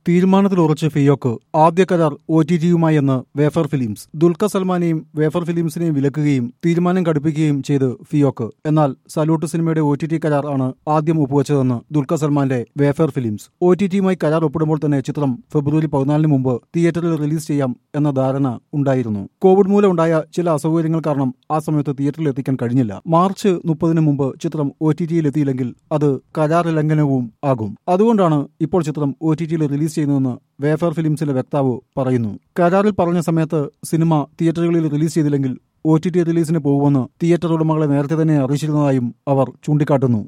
തീരുമാനത്തിലുറച്ച് ഫിയോക്ക് ആദ്യ കരാർ OTT-യുമായി എന്ന് വേഫർ ഫിലിംസ്. ദുൽഖർ സൽമാനെയും വേഫർ ഫിലിംസിനെയും വിലക്കുകയും തീരുമാനം കടുപ്പിക്കുകയും ചെയ്ത് ഫിയോക്ക്. എന്നാൽ സല്യൂട്ട് സിനിമയുടെ OTT കരാർ ആണ് ആദ്യം ഒപ്പുവെച്ചതെന്ന് ദുൽഖർ സൽമാന്റെ വേഫർ ഫിലിംസ്. OTT-യുമായി കരാർ ഒപ്പിടുമ്പോൾ തന്നെ ചിത്രം ഫെബ്രുവരി 14 മുമ്പ് തിയേറ്ററിൽ റിലീസ് ചെയ്യാം എന്ന ധാരണ ഉണ്ടായിരുന്നു. കോവിഡ് മൂലം ഉണ്ടായ ചില അസൗകര്യങ്ങൾ കാരണം ആ സമയത്ത് തിയേറ്ററിൽ എത്തിക്കാൻ കഴിഞ്ഞില്ല. മാർച്ച് 30 മുമ്പ് ചിത്രം OTT-യിൽ എത്തിയില്ലെങ്കിൽ അത് കരാർ ലംഘനവും ആകും. അതുകൊണ്ടാണ് ഇപ്പോൾ ചിത്രം OTT-യിൽ റിലീസ് ചെയ്യുന്നതെന്ന് വേഫർ ഫിലിംസിലെ വക്താവ് പറയുന്നു. കരാറിൽ പറഞ്ഞ സമയത്ത് സിനിമ തിയേറ്ററുകളിൽ റിലീസ് ചെയ്തില്ലെങ്കിൽ OTT റിലീസിന് പോകുമെന്ന് തിയേറ്റർ ഉടമകളെ നേരത്തെ തന്നെ അറിയിച്ചിരുന്നതായും അവർ ചൂണ്ടിക്കാട്ടുന്നു.